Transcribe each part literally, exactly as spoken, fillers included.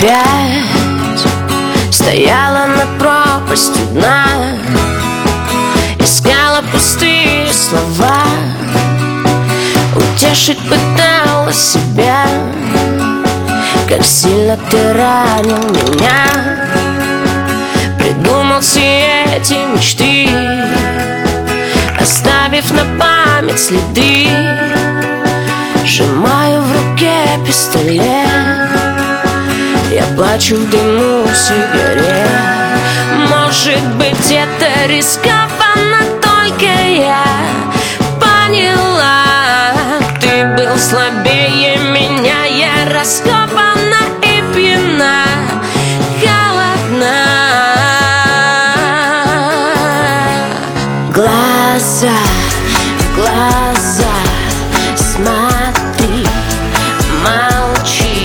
опять стояла над пропастью дна, искала пустые слова, утешить пыталась себя. Как сильно ты ранил меня, придумал все эти мечты, оставив на память следы. Сжимаю в руке пистолет, я плачу в дыму сигарет. Может быть, это рискованно, только я поняла. Ты был слабее меня, я раскопана и пьяна, холодна. Глаза в глаза смотри, молчи,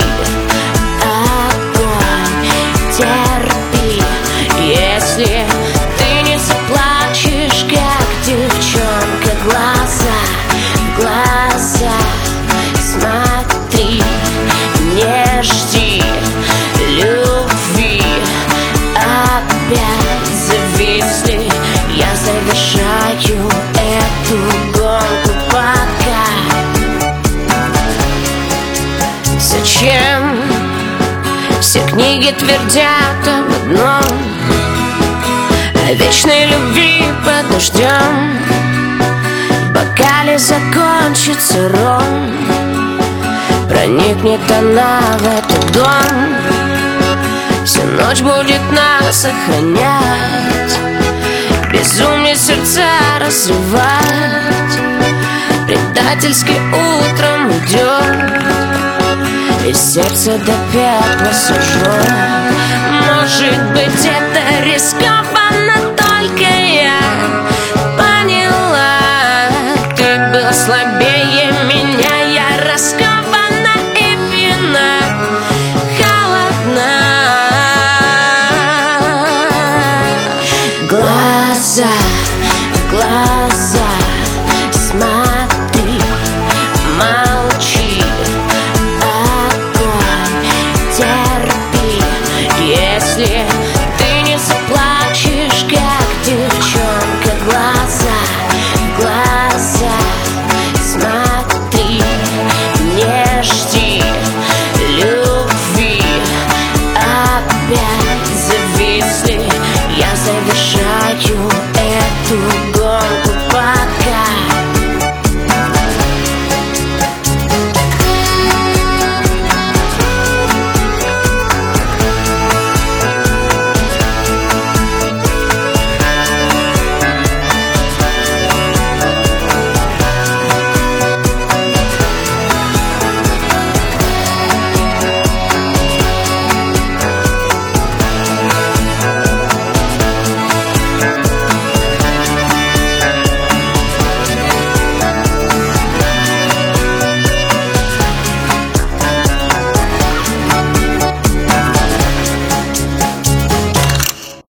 огонь терпи. Если ты не заплачешь, как девчонка, глаза в глаза смотри, не жди любви. Опять зависли, я завершаю эту гонку пока. Зачем все книги твердят об одном: о вечной любви под дождем. В бокале закончится ром, проникнет она в этот дом. Всю ночь будет нас охранять, безумие сердца разрывать. Предательски утром уйдет, и сердце до пепла сожжет. Может быть, это рискованно,